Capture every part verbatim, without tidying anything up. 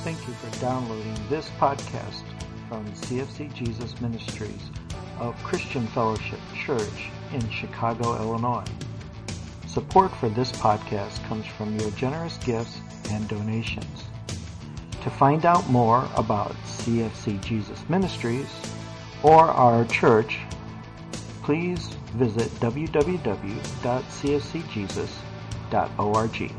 Thank you for downloading this podcast from C F C Jesus Ministries of Christian Fellowship Church in Chicago, Illinois. Support for this podcast comes from your generous gifts and donations. To find out more about C F C Jesus Ministries or our church, please visit w w w dot c f c jesus dot org.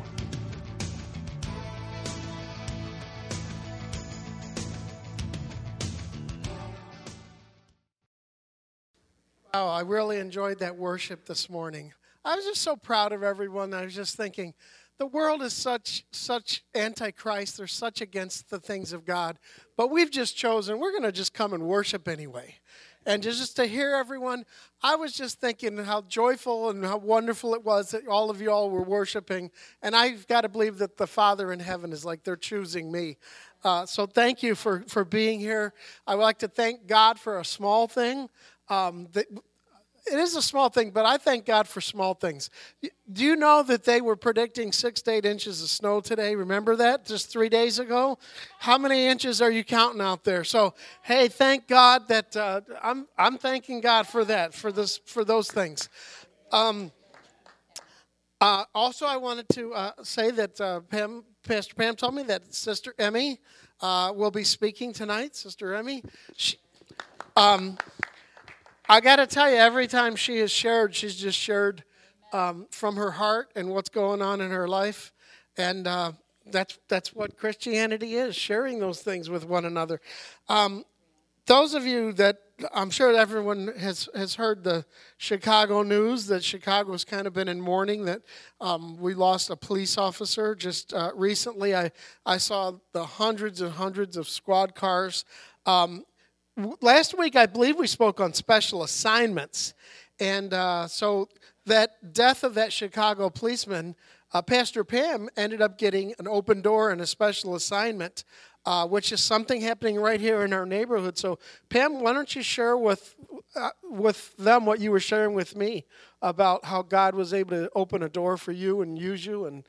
Oh, I really enjoyed that worship this morning. I was just so proud of everyone. I was just thinking, the world is such such antichrist. They're such against the things of God. But we've just chosen, we're going to just come and worship anyway. And just to hear everyone, I was just thinking how joyful and how wonderful it was that all of you all were worshiping. And I've got to believe that the Father in heaven is like they're choosing me. Uh, so thank you for, for being here. I would like to thank God for a small thing. Um, that, it is a small thing, but I thank God for small things. Do you know that they were predicting six to eight inches of snow today? Remember that just three days ago? How many inches are you counting out there? So, hey, thank God that uh, I'm I'm thanking God for that, for this, for those things. Um, uh, also, I wanted to uh, say that uh, Pam, Pastor Pam told me that Sister Emmy uh, will be speaking tonight. Sister Emmy, she, um. I got to tell you, every time she has shared, she's just shared um, from her heart and what's going on in her life. And uh, that's that's what Christianity is, sharing those things with one another. Um, those of you that, I'm sure everyone has, has heard the Chicago news, that Chicago's kind of been in mourning, that um, we lost a police officer. Just uh, recently, I, I saw the hundreds and hundreds of squad cars. Um Last week, I believe we spoke on special assignments. And uh, so that death of that Chicago policeman, uh, Pastor Pam ended up getting an open door and a special assignment, uh, which is something happening right here in our neighborhood. So, Pam, why don't you share with uh, with them what you were sharing with me about how God was able to open a door for you and use you and...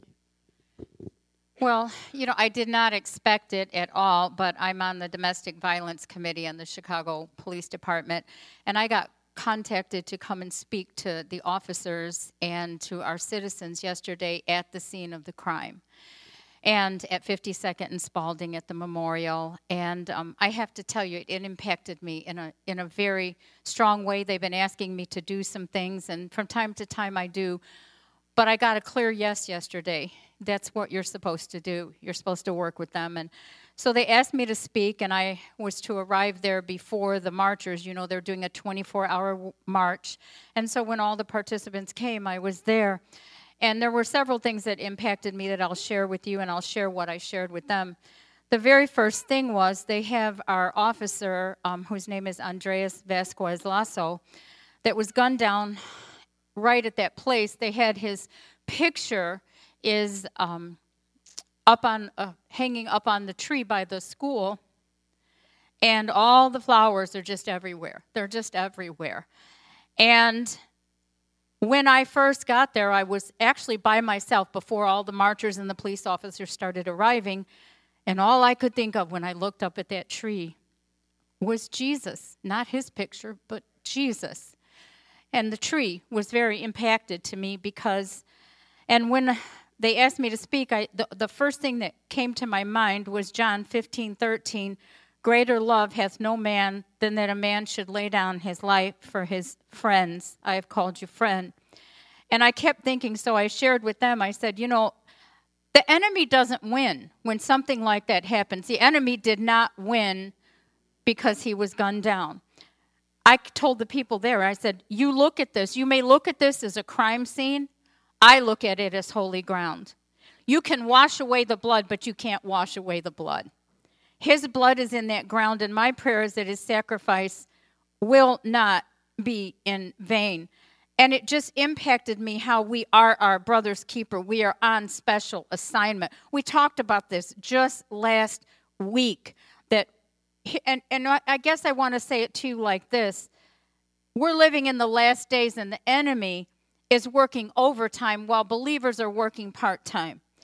Well, you know, I did not expect it at all, but I'm on the Domestic Violence Committee in the Chicago Police Department, and I got contacted to come and speak to the officers and to our citizens yesterday at the scene of the crime, and at fifty-second and Spalding at the memorial. And um, I have to tell you, it impacted me in a in a very strong way. They've been asking me to do some things, and from time to time I do, but I got a clear yes yesterday. That's what you're supposed to do. You're supposed to work with them. And so they asked me to speak, and I was to arrive there before the marchers. You know, they're doing a twenty-four hour march. And so when all the participants came, I was there. And there were several things that impacted me that I'll share with you, and I'll share what I shared with them. The very first thing was they have our officer, um, whose name is Andres Vasquez Lasso, that was gunned down right at that place. They had his picture is um, up on uh, hanging up on the tree by the school, and all the flowers are just everywhere. They're just everywhere. And when I first got there, I was actually by myself before all the marchers and the police officers started arriving, and all I could think of when I looked up at that tree was Jesus. Not his picture, but Jesus. And the tree was very impacted to me because, and when they asked me to speak, I, the, the first thing that came to my mind was John fifteen thirteen. Greater love hath no man than that a man should lay down his life for his friends. I have called you friend. And I kept thinking, so I shared with them, I said, you know, the enemy doesn't win when something like that happens. The enemy did not win because he was gunned down. I told the people there, I said, you look at this. You may look at this as a crime scene. I look at it as holy ground. You can wash away the blood, but you can't wash away the blood. His blood is in that ground, and my prayer is that his sacrifice will not be in vain. And it just impacted me how we are our brother's keeper. We are on special assignment. We talked about this just last week. That, and, and I guess I want to say it to you like this. We're living in the last days, and the enemy is working overtime while believers are working part-time.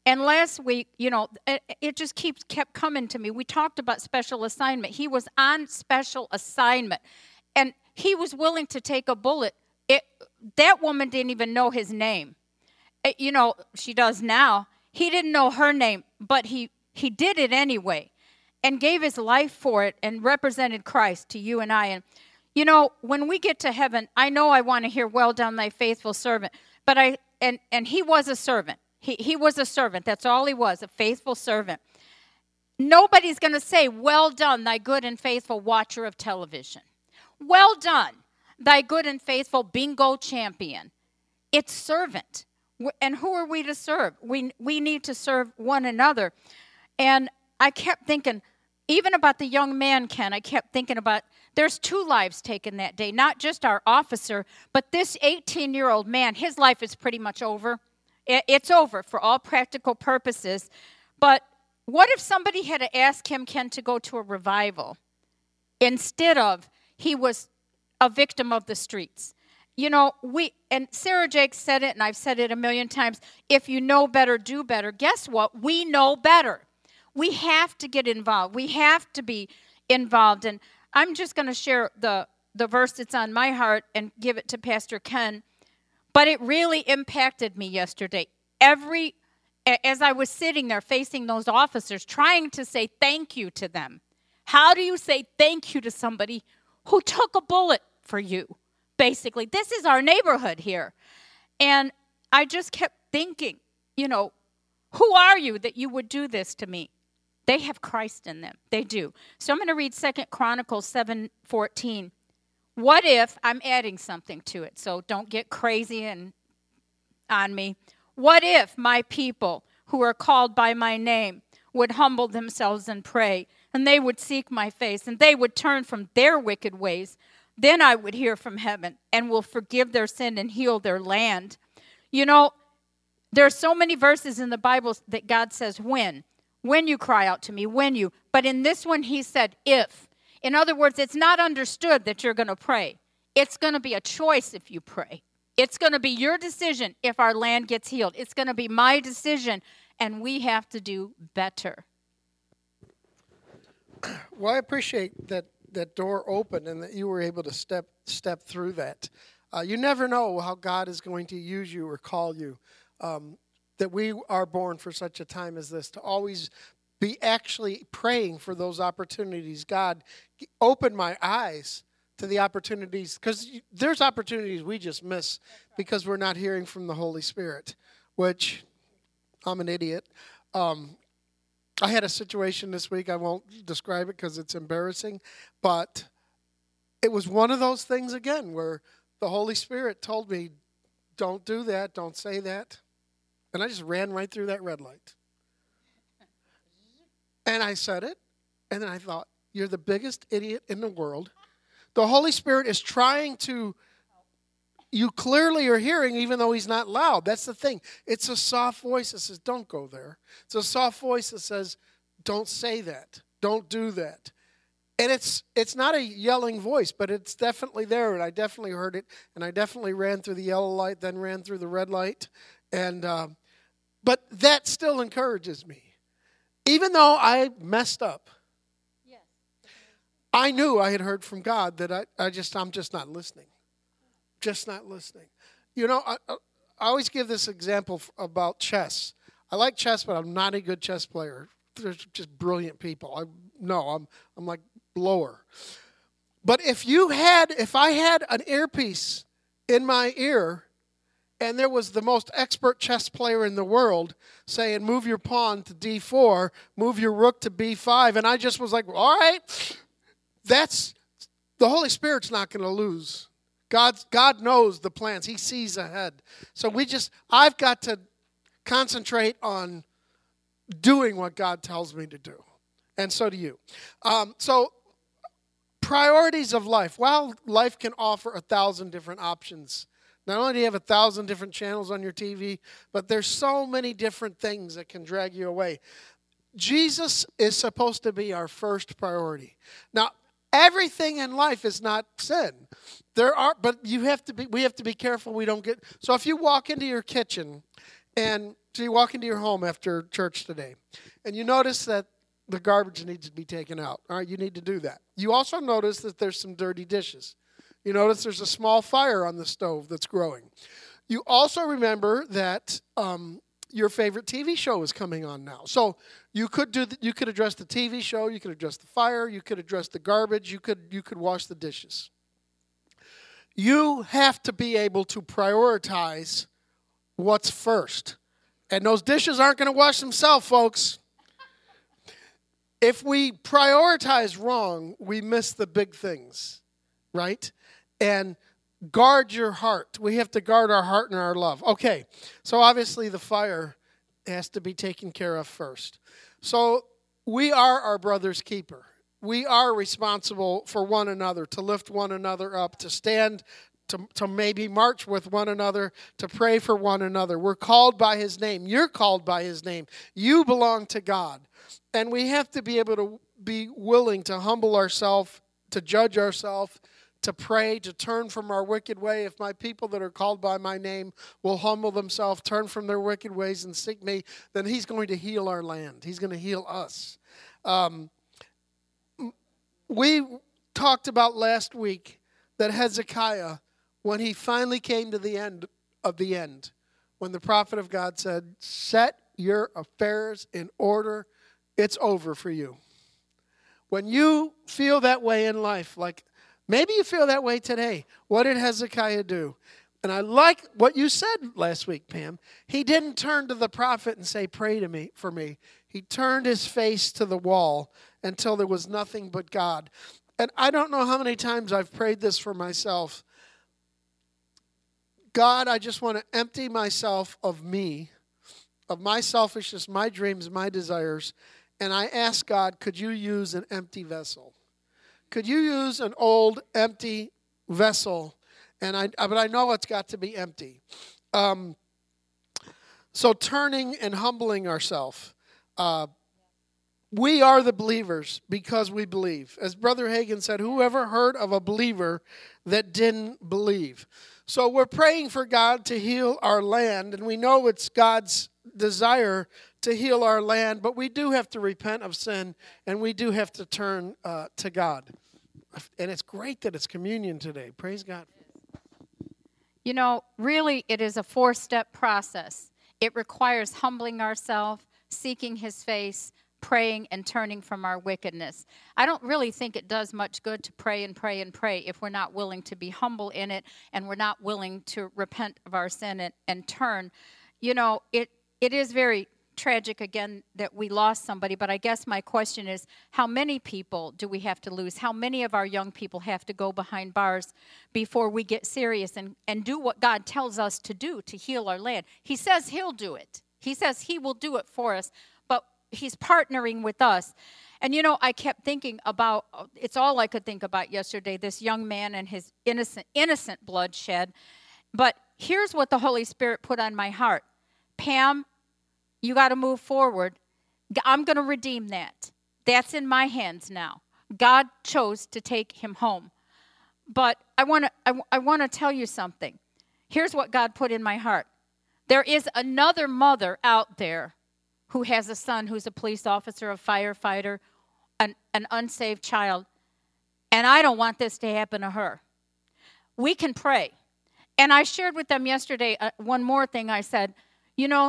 And last week, you know, it, it just keeps kept coming to me. We talked about special assignment. He was on special assignment, and he was willing to take a bullet. It, that woman didn't even know his name. It, you know, she does now. He didn't know her name, but he, he did it anyway and gave his life for it and represented Christ to you and I. And, you know, when we get to heaven, I know I want to hear, well done, thy faithful servant. But I, and, and he was a servant. He, he was a servant. That's all he was, a faithful servant. Nobody's going to say, well done, thy good and faithful watcher of television. Well done, thy good and faithful bingo champion. It's servant. And who are we to serve? We, we need to serve one another. And I kept thinking, even about the young man, Ken, I kept thinking about, there's two lives taken that day, not just our officer, but this eighteen-year-old man, his life is pretty much over. It's over for all practical purposes. But what if somebody had asked him, Ken, to go to a revival instead of he was a victim of the streets? You know, we, and Sarah Jake said it, and I've said it a million times, if you know better, do better. Guess what? We know better. We have to get involved. We have to be involved. And I'm just going to share the, the verse that's on my heart and give it to Pastor Ken. But it really impacted me yesterday. Every, as I was sitting there facing those officers, trying to say thank you to them. How do you say thank you to somebody who took a bullet for you? Basically, this is our neighborhood here. And I just kept thinking, you know, who are you that you would do this to me? They have Christ in them. They do. So I'm going to read Second Chronicles seven fourteen. What if, I'm adding something to it, so don't get crazy and on me. What if my people who are called by my name would humble themselves and pray, and they would seek my face, and they would turn from their wicked ways? Then I would hear from heaven and will forgive their sin and heal their land. You know, there are so many verses in the Bible that God says, when. When you cry out to me, when you. But in this one, he said, if. In other words, it's not understood that you're going to pray. It's going to be a choice if you pray. It's going to be your decision if our land gets healed. It's going to be my decision, and we have to do better. Well, I appreciate that that door open and that you were able to step step through that. Uh, you never know how God is going to use you or call you. Um, that we are born for such a time as this, to always be actually praying for those opportunities. God, open my eyes to the opportunities, because there's opportunities we just miss because we're not hearing from the Holy Spirit, which I'm an idiot. Um, I had a situation this week. I won't describe it because it's embarrassing, but it was one of those things again where the Holy Spirit told me, don't do that, don't say that. And I just ran right through that red light. And I said it, and then I thought, you're the biggest idiot in the world. The Holy Spirit is trying to, you clearly are hearing even though he's not loud. That's the thing. It's a soft voice that says, don't go there. It's a soft voice that says, don't say that. Don't do that. And it's it's not a yelling voice, but it's definitely there, and I definitely heard it, and I definitely ran through the yellow light, then ran through the red light. And uh, but that still encourages me. Even though I messed up, yes. I knew I had heard from God that I, I just, I'm just not listening. Just not listening. You know, I, I always give this example about chess. I like chess, but I'm not a good chess player. They're just brilliant people. I No, I'm I'm like lower. But if you had, if I had an earpiece in my ear, and there was the most expert chess player in the world saying, move your pawn to D four, move your rook to B five. And I just was like, all right, that's, the Holy Spirit's not going to lose. God's, God knows the plans. He sees ahead. So we just, I've got to concentrate on doing what God tells me to do. And so do you. Um, so priorities of life. While life can offer a thousand different options, not only do you have a thousand different channels on your T V, but there's so many different things that can drag you away. Jesus is supposed to be our first priority. Now, everything in life is not sin. There are, but you have to be. We have to be careful we don't get. So if you walk into your kitchen And so you walk into your home after church today, and you notice that the garbage needs to be taken out. All right, you need to do that. You also notice that there's some dirty dishes. You notice there's a small fire on the stove that's growing. You also remember that um, your favorite T V show is coming on now. So you could do the, you could address the T V show, you could address the fire, you could address the garbage, you could you could wash the dishes. You have to be able to prioritize what's first. And those dishes aren't going to wash themselves, folks. If we prioritize wrong, we miss the big things, right? And guard your heart. We have to guard our heart and our love. Okay, so obviously the fire has to be taken care of first. So we are our brother's keeper. We are responsible for one another, to lift one another up, to stand, to, to maybe march with one another, to pray for one another. We're called by his name. You're called by his name. You belong to God. And we have to be able to be willing to humble ourselves, to judge ourselves, to pray, to turn from our wicked way. If my people that are called by my name will humble themselves, turn from their wicked ways and seek me, then he's going to heal our land. He's going to heal us. Um, we talked about last week that Hezekiah, when he finally came to the end of the end, when the prophet of God said, set your affairs in order, it's over for you. When you feel that way in life, like maybe you feel that way today, what did Hezekiah do? And I like what you said last week, Pam. He didn't turn to the prophet and say, pray to me for me. He turned his face to the wall until there was nothing but God. And I don't know how many times I've prayed this for myself. God, I just want to empty myself of me, of my selfishness, my dreams, my desires. And I ask God, could you use an empty vessel? Could you use an old, empty vessel? And I, but I know it's got to be empty. Um, so turning and humbling ourselves. Uh, we are the believers because we believe. As Brother Hagin said, whoever heard of a believer that didn't believe? So we're praying for God to heal our land, and we know it's God's desire to heal our land, but we do have to repent of sin, and we do have to turn uh, to God. And it's great that it's communion today. Praise God. You know, really, it is a four-step process. It requires humbling ourselves, seeking his face, praying, and turning from our wickedness. I don't really think it does much good to pray and pray and pray if we're not willing to be humble in it and we're not willing to repent of our sin and, and turn. You know, it it is very tragic, again, that we lost somebody, but I guess my question is, how many people do we have to lose? How many of our young people have to go behind bars before we get serious and, and do what God tells us to do to heal our land? He says he'll do it. He says he will do it for us, but he's partnering with us. And, you know, I kept thinking about, it's all I could think about yesterday, this young man and his innocent, innocent bloodshed. But here's what the Holy Spirit put on my heart. Pam, you got to move forward. I'm going to redeem that. That's in my hands now. God chose to take him home. But I want to I, I want to tell you something. Here's what God put in my heart. There is another mother out there who has a son who's a police officer, a firefighter, an, an unsaved child. And I don't want this to happen to her. We can pray. And I shared with them yesterday uh, one more thing. I said, you know,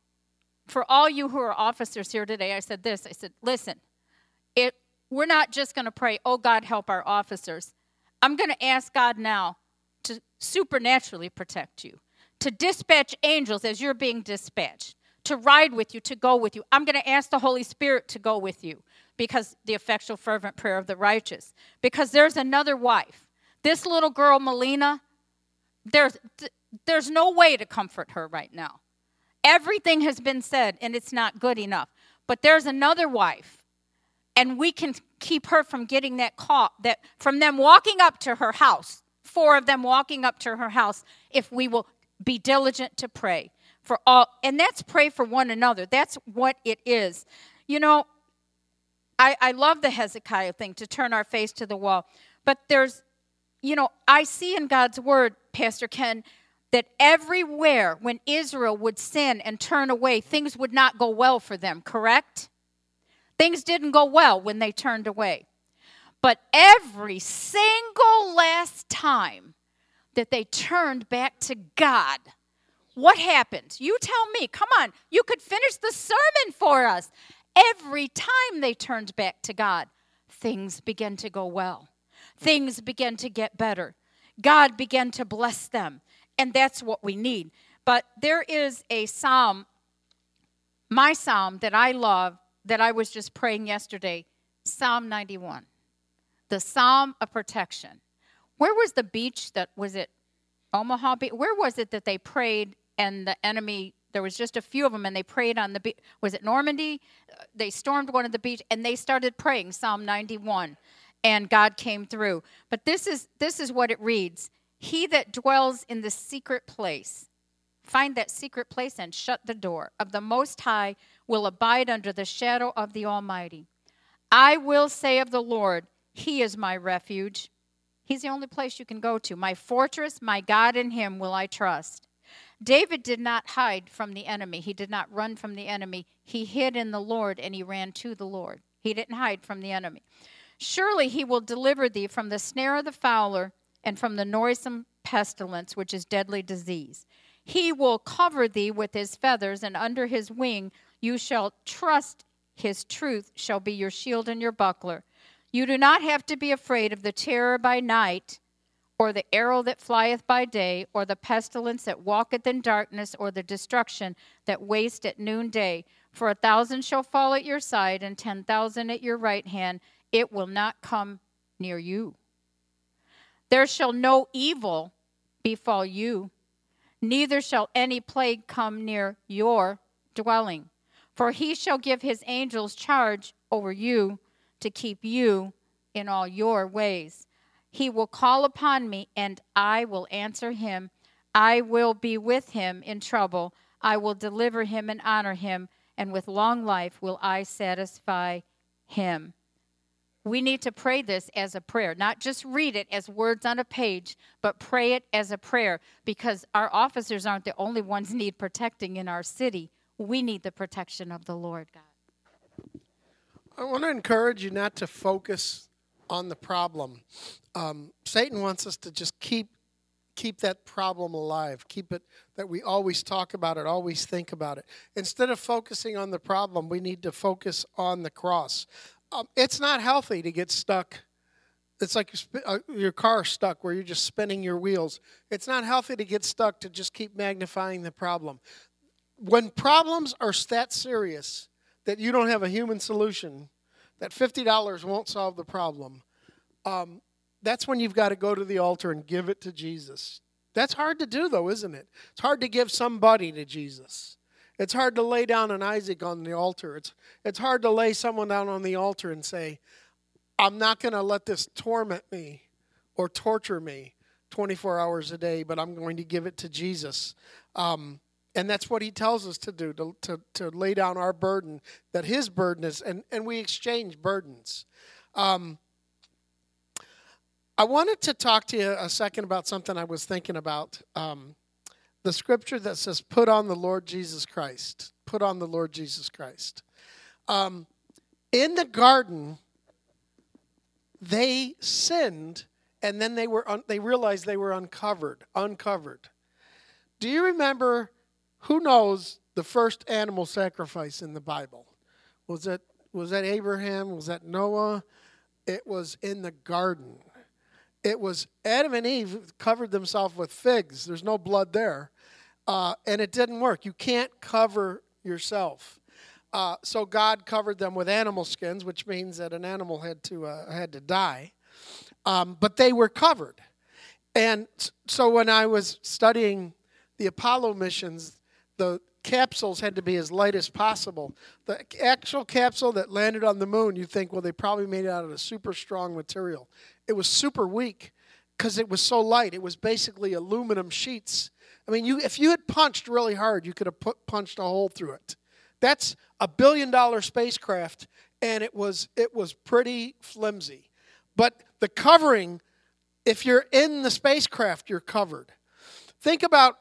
for all you who are officers here today, I said this. I said, listen, it, we're not just going to pray, oh, God, help our officers. I'm going to ask God now to supernaturally protect you, to dispatch angels as you're being dispatched, to ride with you, to go with you. I'm going to ask the Holy Spirit to go with you because the effectual, fervent prayer of the righteous. Because there's another wife. This little girl, Melina, there's, there's no way to comfort her right now. Everything has been said, and it's not good enough. But there's another wife, and we can keep her from getting that call, that from them walking up to her house, four of them walking up to her house, if we will be diligent to pray for all. And that's pray for one another. That's what it is. You know, I, I love the Hezekiah thing, to turn our face to the wall. But there's, you know, I see in God's word, Pastor Ken, that everywhere when Israel would sin and turn away, things would not go well for them, correct? Things didn't go well when they turned away. But every single last time that they turned back to God, what happened? You tell me. Come on. You could finish the sermon for us. Every time they turned back to God, things began to go well. Things began to get better. God began to bless them. And that's what we need. But there is a psalm, my psalm that I love, that I was just praying yesterday, Psalm ninety-one. The Psalm of Protection. Where was the beach that, was it Omaha Beach? Where was it that they prayed and the enemy, there was just a few of them and they prayed on the beach? Was it Normandy? They stormed one of the beach and they started praying Psalm ninety-one and God came through. But this is this is what it reads. He that dwells in the secret place, find that secret place and shut the door of the Most High, will abide under the shadow of the Almighty. I will say of the Lord, He is my refuge. He's the only place you can go to. My fortress, my God, in Him will I trust. David did not hide from the enemy. He did not run from the enemy. He hid in the Lord and he ran to the Lord. He didn't hide from the enemy. Surely He will deliver thee from the snare of the fowler and from the noisome pestilence, which is deadly disease. He will cover thee with His feathers, and under His wing you shall trust. His truth shall be your shield and your buckler. You do not have to be afraid of the terror by night, or the arrow that flieth by day, or the pestilence that walketh in darkness, or the destruction that waste at noonday. For a thousand shall fall at your side, and ten thousand at your right hand. It will not come near you. There shall no evil befall you, neither shall any plague come near your dwelling. For He shall give His angels charge over you to keep you in all your ways. He will call upon me, and I will answer him. I will be with him in trouble. I will deliver him and honor him, and with long life will I satisfy him. We need to pray this as a prayer, not just read it as words on a page, but pray it as a prayer, because our officers aren't the only ones need protecting in our city. We need the protection of the Lord God. I want to encourage you not to focus on the problem. Um, Satan wants us to just keep keep that problem alive. Keep it, that we always talk about it, always think about it. Instead of focusing on the problem, we need to focus on the cross. Um, it's not healthy to get stuck. It's like uh, your car stuck where you're just spinning your wheels. It's not healthy to get stuck to just keep magnifying the problem. When problems are that serious that you don't have a human solution, that fifty dollars won't solve the problem, um, that's when you've got to go to the altar and give it to Jesus. That's hard to do, though, isn't it? It's hard to give somebody to Jesus. It's hard to lay down an Isaac on the altar. It's, it's hard to lay someone down on the altar and say, I'm not going to let this torment me or torture me twenty-four hours a day, but I'm going to give it to Jesus. Um, and that's what he tells us to do, to, to, to lay down our burden, that his burden is, and, and we exchange burdens. Um, I wanted to talk to you a second about something I was thinking about. Um, the scripture that says, put on the Lord Jesus Christ. Put on the Lord Jesus Christ. Um, in the garden, they sinned, and then they were un- they realized they were uncovered, uncovered. Do you remember, who knows the first animal sacrifice in the Bible? Was that, was that Abraham? Was that Noah? It was in the garden. It was Adam and Eve covered themselves with figs. There's no blood there. Uh, and it didn't work. You can't cover yourself. Uh, so God covered them with animal skins, which means that an animal had to uh, had to die. Um, but they were covered. And so when I was studying the Apollo missions, the capsules had to be as light as possible. The actual capsule that landed on the moon, you think, well, they probably made it out of a super strong material. It was super weak because it was so light. It was basically aluminum sheets. I mean, you if you had punched really hard, you could have put, punched a hole through it. That's a billion-dollar spacecraft, and it was it was pretty flimsy. But the covering, if you're in the spacecraft, you're covered. think about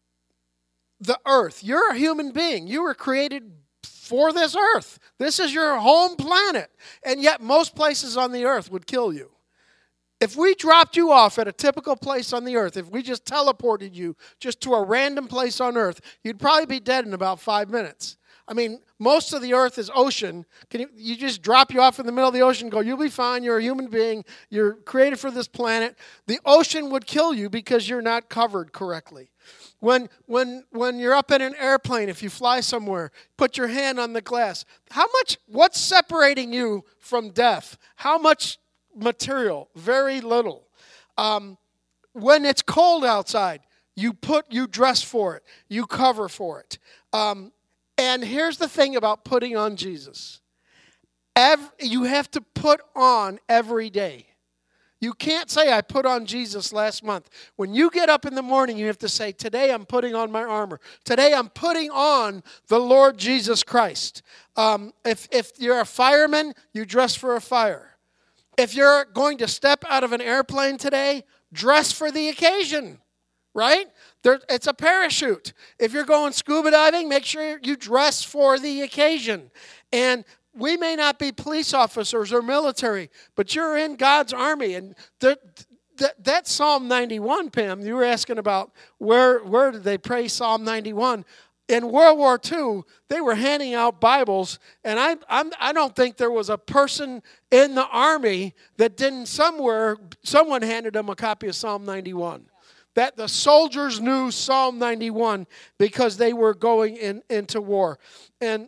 the earth. You're a human being. You were created for this earth. This is your home planet. And yet most places on the earth would kill you. If we dropped you off at a typical place on the earth, if we just teleported you just to a random place on earth, you'd probably be dead in about five minutes. I mean, most of the earth is ocean. Can you, you just drop you off in the middle of the ocean and go, you'll be fine, you're a human being, you're created for this planet. The ocean would kill you because you're not covered correctly. When when when you're up in an airplane, if you fly somewhere, put your hand on the glass. How much, what's separating you from death? How much material? Very little. Um, when it's cold outside, you put, you dress for it. You cover for it. Um, and here's the thing about putting on Jesus. Every, you have to put on every day. You can't say, I put on Jesus last month. When you get up in the morning, you have to say, today I'm putting on my armor. Today I'm putting on the Lord Jesus Christ. Um, if, if you're a fireman, you dress for a fire. If you're going to step out of an airplane today, dress for the occasion, right? There, it's a parachute. If you're going scuba diving, make sure you dress for the occasion. And we may not be police officers or military, but you're in God's army. And the, the, that Psalm ninety-one, Pam, you were asking about where, where did they pray Psalm ninety-one? In World War Two, they were handing out Bibles, and I I'm, I don't think there was a person in the army that didn't somewhere, someone handed them a copy of Psalm ninety-one. That the soldiers knew Psalm ninety-one because they were going in, into war. And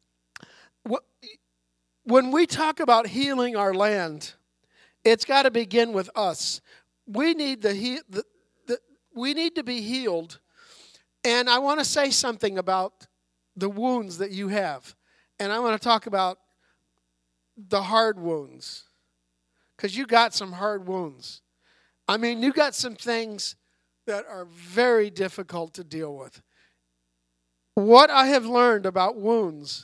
wh- when we talk about healing our land, it's got to begin with us. We need the, he, the, the we need to be healed. And I want to say something about the wounds that you have. And I want to talk about the hard wounds. Because you got some hard wounds. I mean, you got some things that are very difficult to deal with. What I have learned about wounds,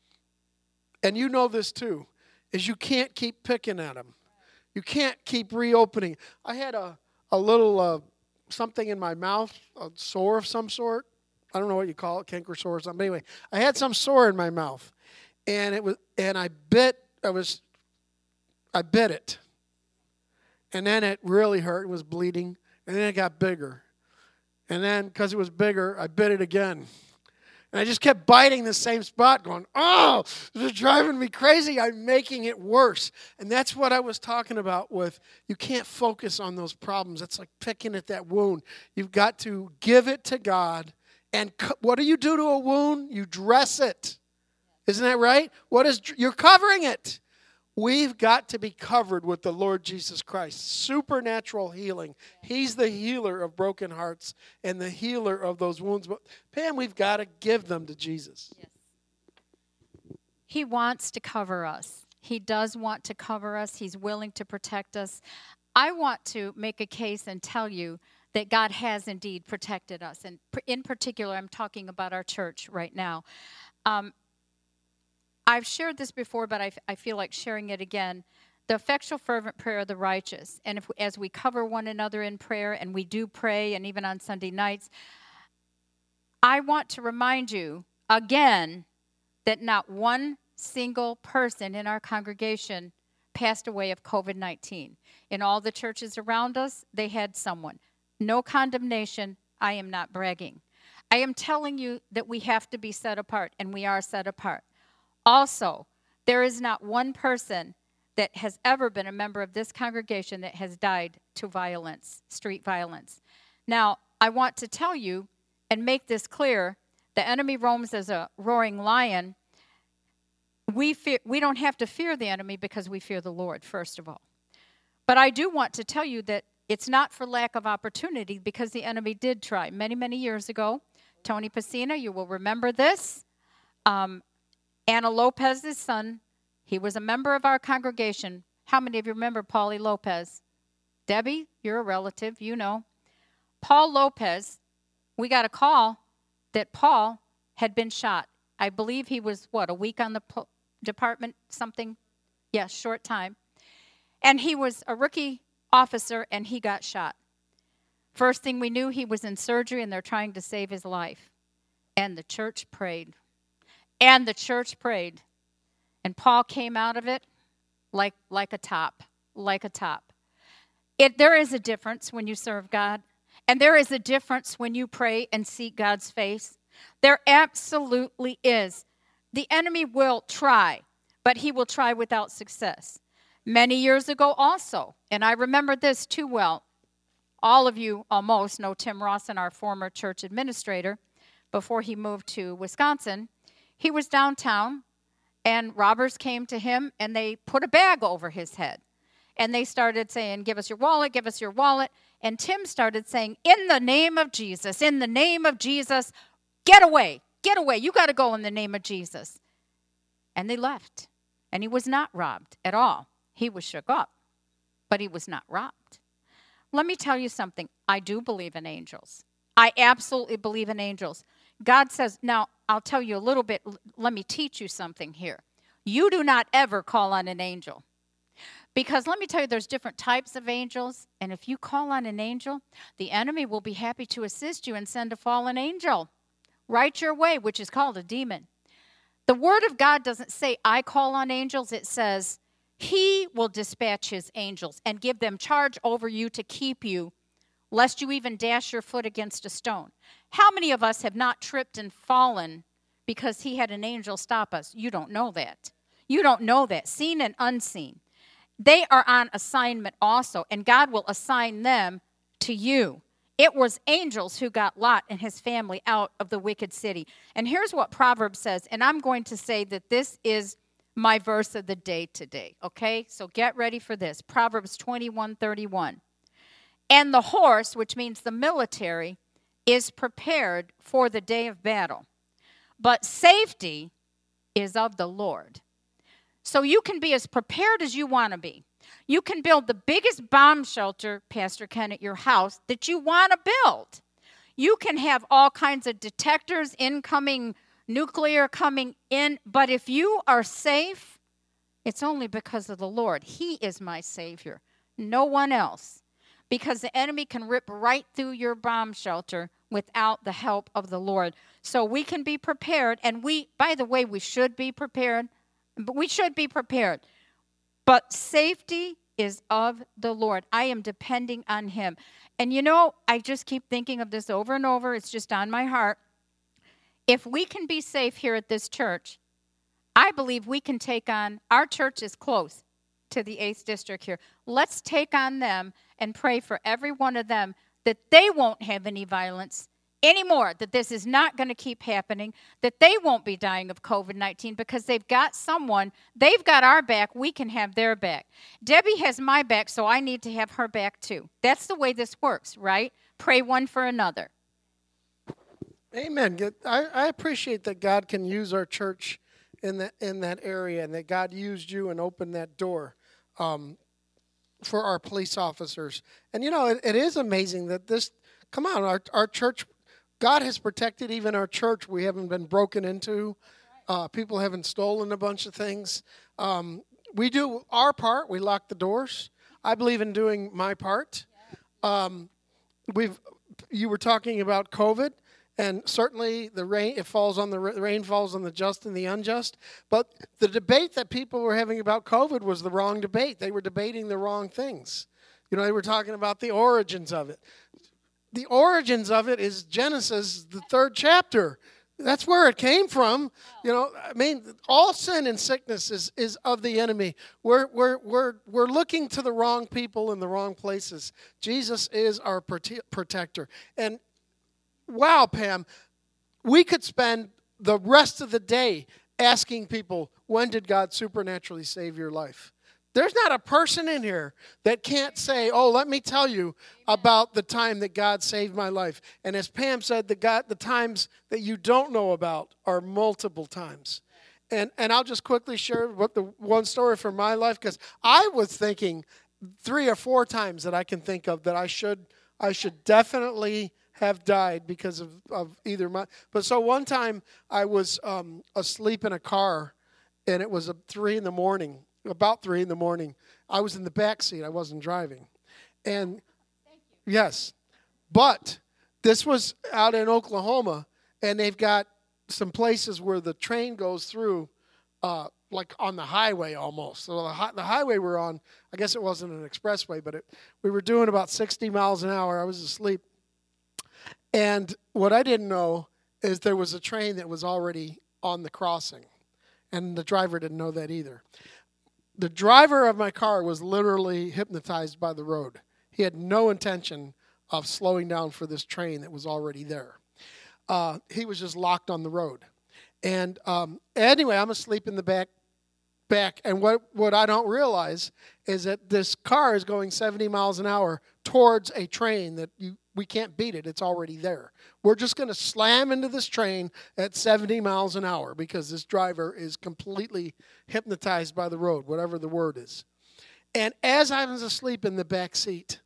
and you know this too, is you can't keep picking at them. You can't keep reopening. I had a, a little... Uh, something in my mouth, a sore of some sort. I don't know what you call it, canker sore or something. But anyway, I had some sore in my mouth, and it was, and I bit. I was, I bit it, and then it really hurt. It was bleeding, and then it got bigger, and then because it was bigger, I bit it again. And I just kept biting the same spot, going, oh, this is driving me crazy. I'm making it worse. And that's what I was talking about with, you can't focus on those problems. It's like picking at that wound. You've got to give it to God. And what do you do to a wound? You dress it. Isn't that right? What is, you're covering it. We've got to be covered with the Lord Jesus Christ. Supernatural healing. He's the healer of broken hearts and the healer of those wounds. But Pam, we've got to give them to Jesus. Yes. He wants to cover us. He does want to cover us. He's willing to protect us. I want to make a case and tell you that God has indeed protected us. And in particular, I'm talking about our church right now. Um, I've shared this before, but I, I feel like sharing it again. The effectual fervent prayer of the righteous. And if, as we cover one another in prayer, and we do pray, and even on Sunday nights, I want to remind you again that not one single person in our congregation passed away of covid nineteen. In all the churches around us, they had someone. No condemnation. I am not bragging. I am telling you that we have to be set apart, and we are set apart. Also, there is not one person that has ever been a member of this congregation that has died to violence, street violence. Now, I want to tell you and make this clear, the enemy roams as a roaring lion. We fear, we don't have to fear the enemy because we fear the Lord, first of all. But I do want to tell you that it's not for lack of opportunity, because the enemy did try many, many years ago. Tony Pacina, you will remember this. Um, Anna Lopez's son, he was a member of our congregation. How many of you remember Paulie Lopez? Debbie, you're a relative, you know. Paul Lopez, we got a call that Paul had been shot. I believe he was, what, a week on the po- department, something? Yes, short time. And he was a rookie officer, and he got shot. First thing we knew, he was in surgery and they're trying to save his life. And the church prayed. And the church prayed. And Paul came out of it like, like a top, like a top. It, there is a difference when you serve God. And there is a difference when you pray and seek God's face. There absolutely is. The enemy will try, but he will try without success. Many years ago also, and I remember this too well, all of you almost know Tim Rawson, our former church administrator, before he moved to Wisconsin. He was downtown, and robbers came to him, and they put a bag over his head. And they started saying, give us your wallet, give us your wallet. And Tim started saying, in the name of Jesus, in the name of Jesus, get away, get away. You got to go in the name of Jesus. And they left. And he was not robbed at all. He was shook up, but he was not robbed. Let me tell you something. I do believe in angels. I absolutely believe in angels. God says, now, I'll tell you a little bit. Let me teach you something here. You do not ever call on an angel. Because let me tell you, there's different types of angels. And if you call on an angel, the enemy will be happy to assist you and send a fallen angel right your way, which is called a demon. The word of God doesn't say, I call on angels. It says, he will dispatch his angels and give them charge over you to keep you, lest you even dash your foot against a stone. How many of us have not tripped and fallen because he had an angel stop us? You don't know that. You don't know that, seen and unseen. They are on assignment also, and God will assign them to you. It was angels who got Lot and his family out of the wicked city. And here's what Proverbs says, and I'm going to say that this is my verse of the day today, okay? So get ready for this. Proverbs twenty-one thirty-one. And the horse, which means the military, is prepared for the day of battle, but safety is of the Lord. So you can be as prepared as you want to be. You can build the biggest bomb shelter, Pastor Ken, at your house that you want to build. You can have all kinds of detectors, incoming nuclear coming in, but if you are safe, it's only because of the Lord. He is my Savior, no one else. Because the enemy can rip right through your bomb shelter without the help of the Lord. So we can be prepared, and we, by the way, we should be prepared. But we should be prepared. But safety is of the Lord. I am depending on him. And you know, I just keep thinking of this over and over. It's just on my heart. If we can be safe here at this church, I believe we can take on, our church is close to the eighth District here. Let's take on them and pray for every one of them that they won't have any violence anymore, that this is not going to keep happening, that they won't be dying of covid nineteen because they've got someone, they've got our back, we can have their back. Debbie has my back, so I need to have her back too. That's the way this works, right? Pray one for another. Amen. I, I appreciate that God can use our church in that in that area, and that God used you and opened that door um, for our police officers. And you know, it, it is amazing that this, come on, our our church, God has protected even our church. We haven't been broken into. Uh, people haven't stolen a bunch of things. Um, we do our part. We lock the doors. I believe in doing my part. Um, we've. You were talking about COVID, and certainly the rain. It falls on the rain falls on the just and the unjust. But the debate that people were having about COVID was the wrong debate. They were debating the wrong things. You know, they were talking about the origins of it. The origins of it is Genesis, the third chapter. That's where it came from. You know, I mean, all sin and sickness is, is of the enemy. We're we're we're we're looking to the wrong people in the wrong places. Jesus is our prote- protector. And wow, Pam, we could spend the rest of the day asking people, when did God supernaturally save your life? There's not a person in here that can't say, oh, let me tell you about the time that God saved my life. And as Pam said, the God, the times that you don't know about are multiple times. And and I'll just quickly share what the one story from my life, because I was thinking three or four times that I can think of that I should I should definitely have died because of, of either my. But so one time I was um, asleep in a car, and it was a three in the morning. About three in the morning. I was in the back seat. I wasn't driving. And yes, But this was out in Oklahoma, and they've got some places where the train goes through, uh, like on the highway almost. So the, hi- the highway we're on, I guess it wasn't an expressway, but it, we were doing about sixty miles an hour. I was asleep. And what I didn't know is there was a train that was already on the crossing. And the driver didn't know that either. The driver of my car was literally hypnotized by the road. He had no intention of slowing down for this train that was already there. Uh, he was just locked on the road. And um, anyway, I'm asleep in the back, back. And what, what I don't realize is that this car is going seventy miles an hour towards a train that you, we can't beat it. It's already there. We're just going to slam into this train at seventy miles an hour because this driver is completely hypnotized by the road, whatever the word is. And as I was asleep in the back seat,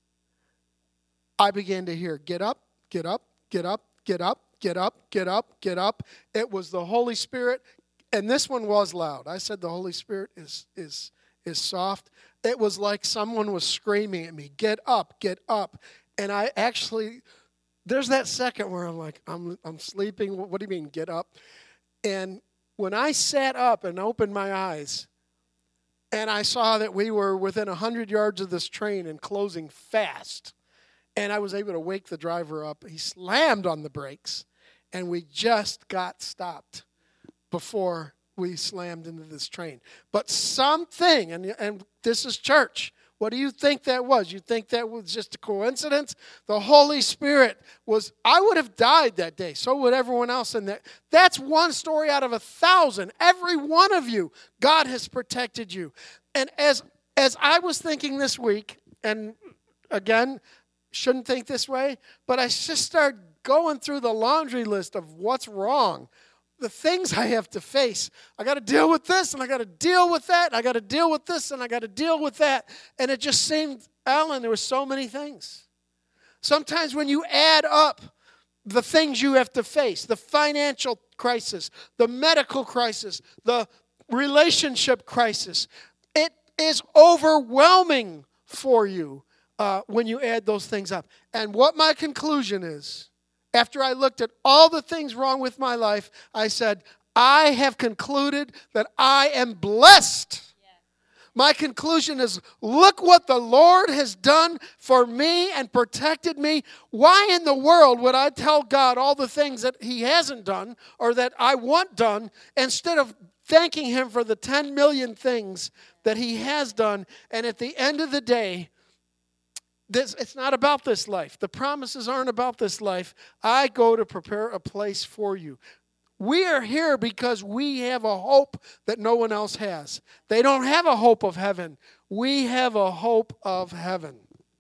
I began to hear, get up, get up, get up, get up, get up, get up, get up. It was the Holy Spirit, and this one was loud. I said the Holy Spirit is is is soft. It was like someone was screaming at me, get up, get up. And I actually, there's that second where I'm like, I'm I'm sleeping. What do you mean, get up? And when I sat up and opened my eyes, and I saw that we were within one hundred yards of this train and closing fast, and I was able to wake the driver up. He slammed on the brakes, and we just got stopped before we slammed into this train. But something, and, and this is church, what do you think that was? You think that was just a coincidence? The Holy Spirit was, I would have died that day. So would everyone else in that. That's one story out of a thousand. Every one of you, God has protected you. And as as I was thinking this week, and again, shouldn't think this way, but I just started going through the laundry list of what's wrong. The things I have to face. I got to deal with this, and I got to deal with that, and I got to deal with this, and I got to deal with that. And it just seemed, Alan, there were so many things. Sometimes when you add up the things you have to face, the financial crisis, the medical crisis, the relationship crisis, it is overwhelming for you uh, when you add those things up. And what my conclusion is, after I looked at all the things wrong with my life, I said, I have concluded that I am blessed. Yeah. My conclusion is, look what the Lord has done for me and protected me. Why in the world would I tell God all the things that He hasn't done or that I want done instead of thanking Him for the ten million things that He has done? And at the end of the day, This, it's not about this life. The promises aren't about this life. I go to prepare a place for you. We are here because we have a hope that no one else has. They don't have a hope of heaven. We have a hope of heaven.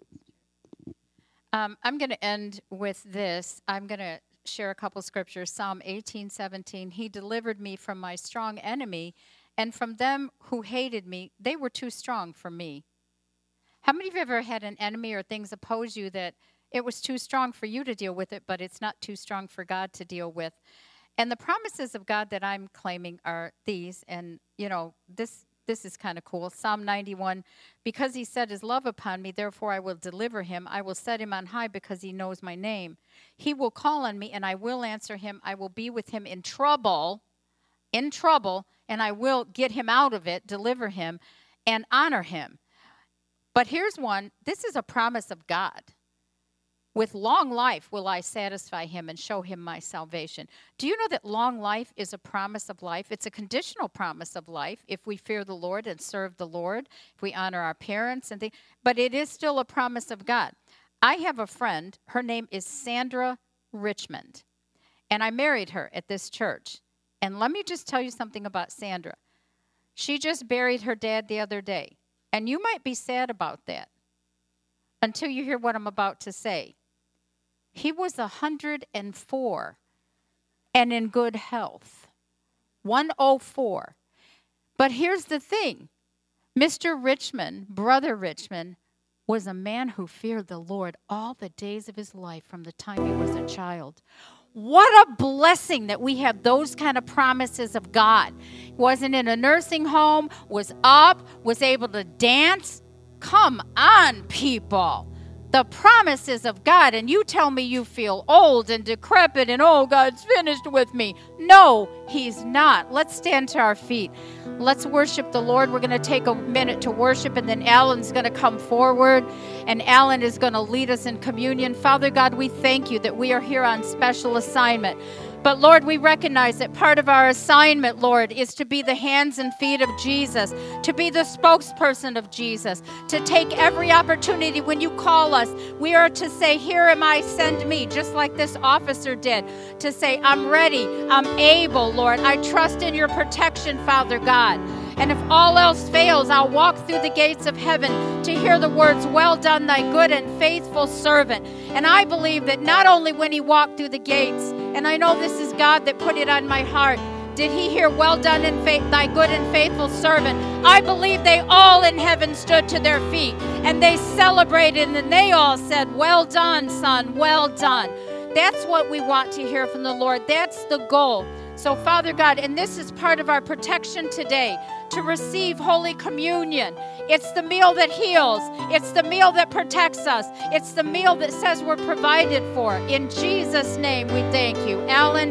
Um, I'm going to end with this. I'm going to share a couple scriptures. Psalm eighteen seventeen. He delivered me from my strong enemy, and from them who hated me. They were too strong for me. How many of you have ever had an enemy or things oppose you that it was too strong for you to deal with it, but it's not too strong for God to deal with? And the promises of God that I'm claiming are these, and, you know, this this is kind of cool. Psalm ninety-one, because He set His love upon me, therefore I will deliver him. I will set him on high because he knows my name. He will call on me, and I will answer him. I will be with him in trouble, in trouble, and I will get him out of it, deliver him, and honor him. But here's one. This is a promise of God. With long life will I satisfy him and show him my salvation. Do you know that long life is a promise of life? It's a conditional promise of life if we fear the Lord and serve the Lord, if we honor our parents and things. But it is still a promise of God. I have a friend. Her name is Sandra Richmond. And I married her at this church. And let me just tell you something about Sandra. She just buried her dad the other day. And you might be sad about that until you hear what I'm about to say. He was one hundred four and in good health. one oh four. But here's the thing. Mister Richmond, Brother Richmond, was a man who feared the Lord all the days of his life from the time he was a child. What a blessing that we have those kind of promises of God. Wasn't in a nursing home, was up, was able to dance. Come on, people. the promises of God, and you tell me you feel old and decrepit and, oh, God's finished with me. No, he's not. Let's stand to our feet. Let's worship the Lord. We're going to take a minute to worship, and then Alan's going to come forward, and Alan is going to lead us in communion. Father God, we thank you that we are here on special assignment. But Lord, we recognize that part of our assignment, Lord, is to be the hands and feet of Jesus, to be the spokesperson of Jesus, to take every opportunity when you call us. We are to say, here am I, send me, just like this officer did, to say, I'm ready, I'm able, Lord. I trust in your protection, Father God. And if all else fails, I'll walk through the gates of heaven to hear the words, well done, thy good and faithful servant. And I believe that not only when he walked through the gates, and I know this is God that put it on my heart, did he hear, well done, and faith, thy good and faithful servant. I believe they all in heaven stood to their feet, and they celebrated, and they all said, well done, son, well done. That's what we want to hear from the Lord. That's the goal. So, Father God, and this is part of our protection today, to receive Holy Communion. It's the meal that heals. It's the meal that protects us. It's the meal that says we're provided for. In Jesus' name, we thank you. Alan.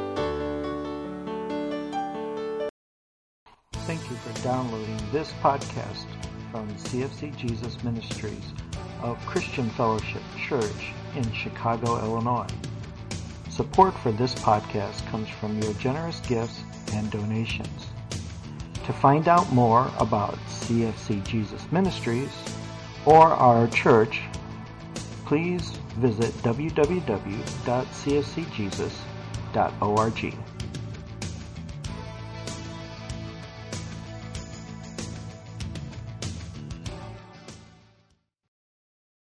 Thank you for downloading this podcast from C F C Jesus Ministries of Christian Fellowship Church in Chicago, Illinois. Support for this podcast comes from your generous gifts and donations. To find out more about C F C Jesus Ministries or our church, please visit w w w dot c f c jesus dot org.